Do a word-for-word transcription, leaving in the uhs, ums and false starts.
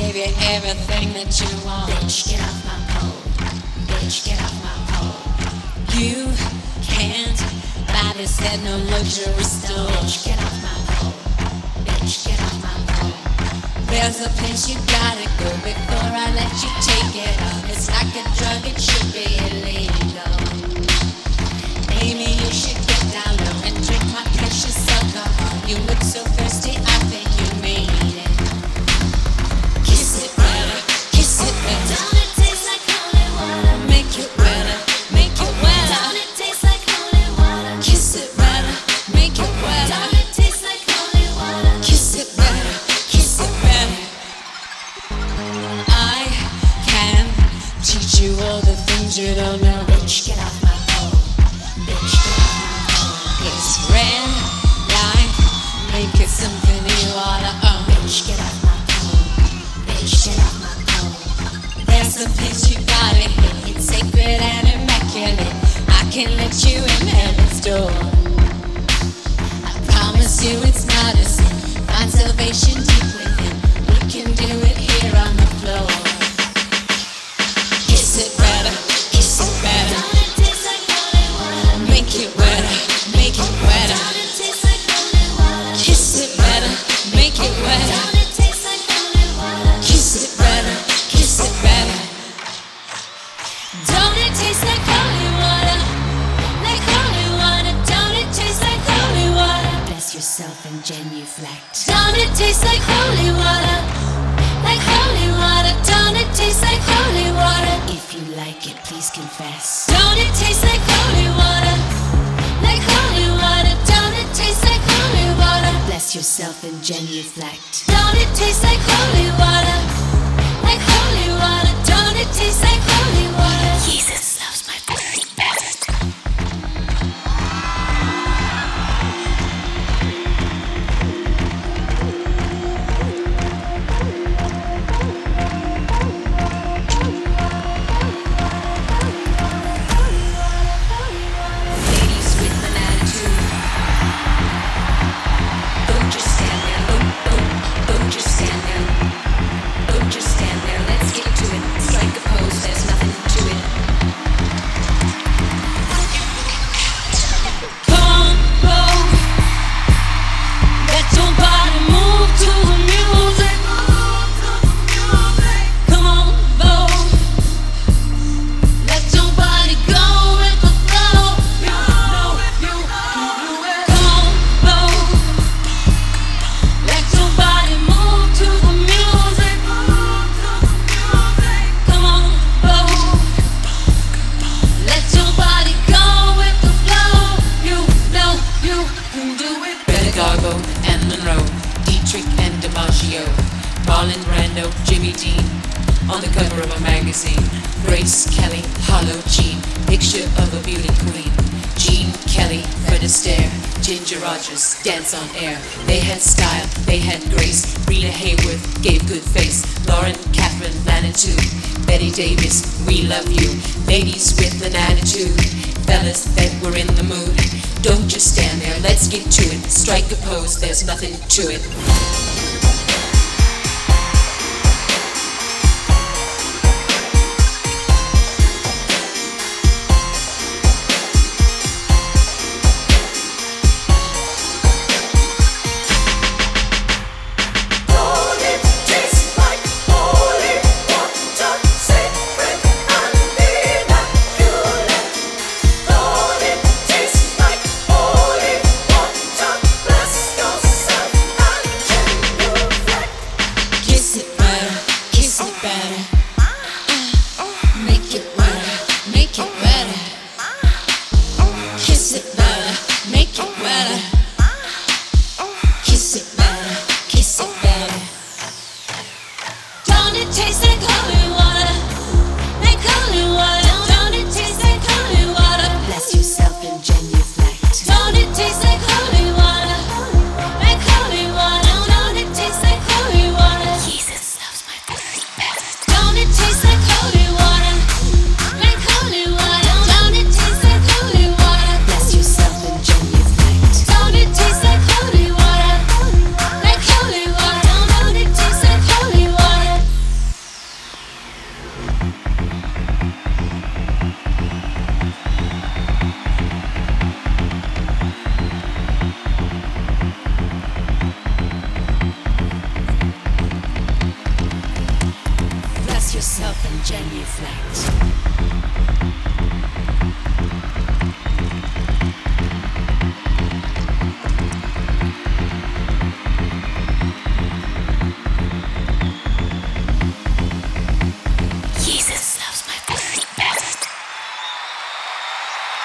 give you everything that you want. Bitch, get off my pole. Bitch, get off my pole. You can't buy this head no luxury store. Bitch, get off my pole. Bitch, get off my pole. There's a place you gotta go before I let you take it off. It's like a drug, it should be illegal. Maybe you should get down low and drink my precious alcohol. You look so thirsty, I think you made it. Kiss it better, kiss it better. Don't it taste like holy water? Make it wetter, make it wetter. Don't it taste like holy water? Kiss it better, make it wetter. Don't it taste like holy water? Kiss it better, kiss it better. I can teach you all the things you don't know. Bitch, get off my pole. Bitch, get off my pole. It's red light, make it something you oughta own. Bitch, get off my pole. Bitch, get off my pole. There's a place you gotta hit. It's sacred and immaculate. I can let you in heaven's door. I promise you it's not a sin. Find salvation deep within. We can do it here on the floor. Kiss it better, kiss it better. Don't it taste like holy water? Make it wetter, make it wetter. Don't it taste like holy water? Kiss it better, make it wetter. Don't it taste like holy water? Kiss it better, kiss it better. Don't it taste like holy water? Like holy water. Don't it taste like holy water? Bless yourself and genuflect. Don't it taste like holy water? Like holy water. Don't it taste like holy water? If you like it, please confess. Don't it taste like holy water? Like holy water. Don't it taste like holy water? Bless yourself and genuflect. Don't it taste like holy water? Like holy water. Don't it taste like holy water? Jesus loves my dirty bastard. Ladies with an attitude. Don't just stand there. Don't, don't, don't just stand there. Don't just stand there. Let's get to it. Strike a pose. There's nothing to it. Combo. Let your body move to the music. Come on, Bo. Let your body go with the flow. You know you can do it. Come on, Bo. Let your body move to the music. Come on, Bo. Let your body go with the flow. You know you can do it. Benegargo and Monroe, Dietrich and DiMaggio, Marlon Brando, Jimmy Dean, on the cover of a magazine. Grace Kelly, Harlow Jean, picture of a beauty queen. Jean Kelly, Fred Astaire, Ginger Rogers, dance on air. They had style, they had grace. Rita Hayworth gave good face. Lauren Catherine Manitou, Betty Davis, we love you. Ladies with an attitude, fellas that were in the mood. Don't just stand there, let's get to it. Strike a pose, there's nothing to it. Don't it taste like holy water, sacred and immaculate? Don't it taste like holy water? Bless yourself and genuflect. Kiss it better, kiss it better. Make it wetter, make it wetter. Kiss it better, make it wetter. Kiss it better, kiss it better. Don't it taste like holy water? Like holy water. Don't it taste like holy water? Bless yourself and genuflect. Don't it taste like holy water? Like holy water. Don't it taste like holy water? Jesus loves my dirty bastard. Don't it taste like holy water? Like holy water. Don't it taste like holy water? Bless yourself and genuflect. Don't it taste like holy water? Like holy water. Don't it taste like holy water? myself and genuflect.